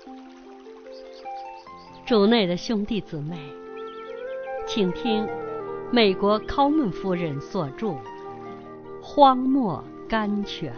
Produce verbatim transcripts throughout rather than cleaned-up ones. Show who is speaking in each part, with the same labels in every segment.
Speaker 1: 主内的兄弟姊妹，请听美国考门夫人所著《荒漠甘泉》。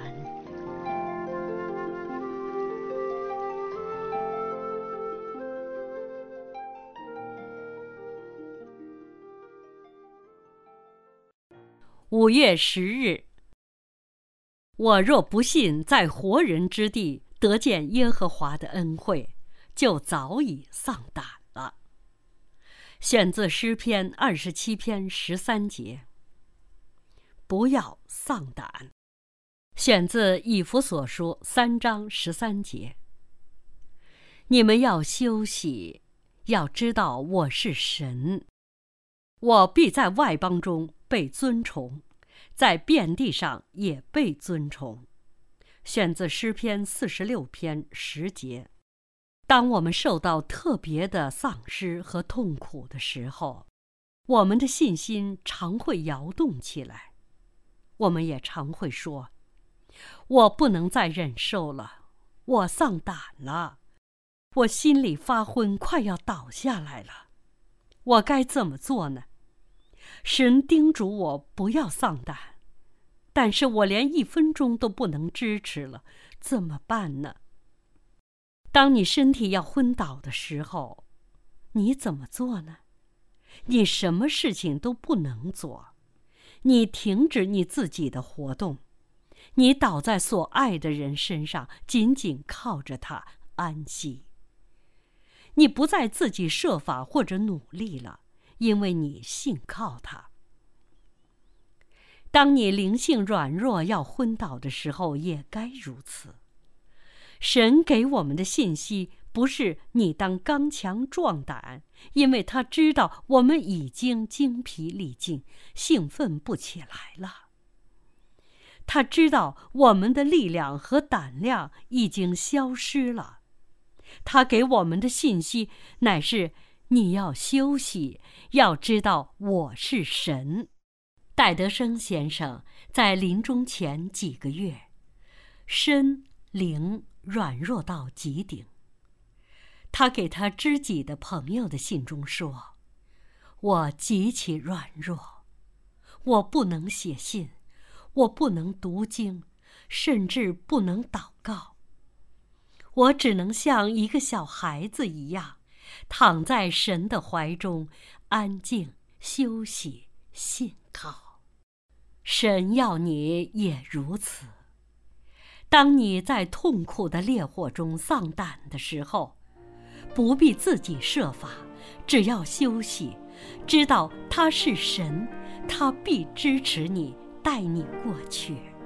Speaker 1: 五月十日，我若不信在活人之地得见耶和华的恩惠，就早已丧胆了。选自诗篇二十七篇十三节。不要丧胆。选自以弗所书三章十三节。你们要休息，要知道我是神，我必在外邦中被尊崇，在遍地上也被尊崇。选自诗篇四十六篇十节。当我们受到特别的丧失和痛苦的时候，我们的信心常会摇动起来。我们也常会说，我不能再忍受了，我丧胆了，我心里发昏，快要倒下来了，我该怎么做呢？神叮嘱我不要丧胆，但是我连一分钟都不能支持了，怎么办呢？当你身体要昏倒的时候，你怎么做呢？你什么事情都不能做，你停止你自己的活动，你倒在所爱的人身上，紧紧靠着他安息。你不再自己设法或者努力了，因为你信靠他。当你灵性软弱要昏倒的时候，也该如此。神给我们的信息不是你当刚强壮胆，因为他知道我们已经精疲力尽，兴奋不起来了。他知道我们的力量和胆量已经消失了。他给我们的信息乃是你要休息，要知道我是神。戴德生先生在临终前几个月，身灵软弱到极顶。他给他知己的朋友的信中说，我极其软弱，我不能写信，我不能读经，甚至不能祷告。我只能像一个小孩子一样，躺在神的怀中，安静休息信靠。神要你也如此。当你在痛苦的烈火中丧胆的时候，不必自己设法，只要休息，知道他是神，他必支持你，带你过去。